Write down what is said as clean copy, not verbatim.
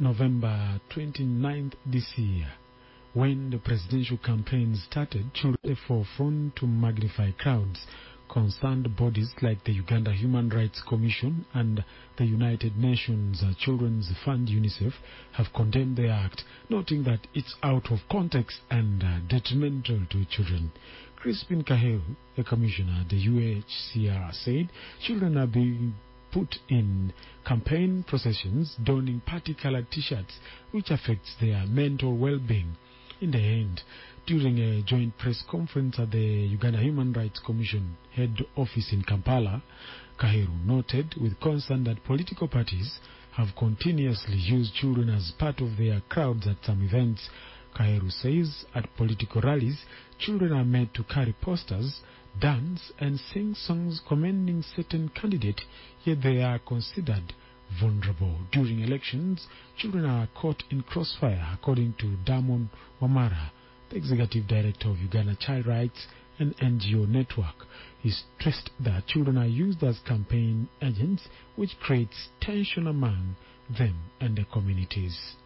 November 29th this year, when the presidential campaign started, children at the forefront to magnify crowds. Concerned bodies like the Uganda Human Rights Commission and the United Nations Children's Fund UNICEF have condemned the act, noting that it's out of context and detrimental to children. Crispin Kaheru, a commissioner at the UHCR, said children are being put in campaign processions donning party-colored t-shirts, which affects their mental well-being. In the end, during a joint press conference at the Uganda Human Rights Commission head office in Kampala, Kaheru noted with concern that political parties have continuously used children as part of their crowds at some events. Kaheru says at political rallies, children are made to carry posters, dance and sing songs commending certain candidate, yet they are considered vulnerable. During elections, children are caught in crossfire, according to Damon Wamara, the executive director of Uganda Child Rights and NGO Network. He stressed that children are used as campaign agents, which creates tension among them and the communities.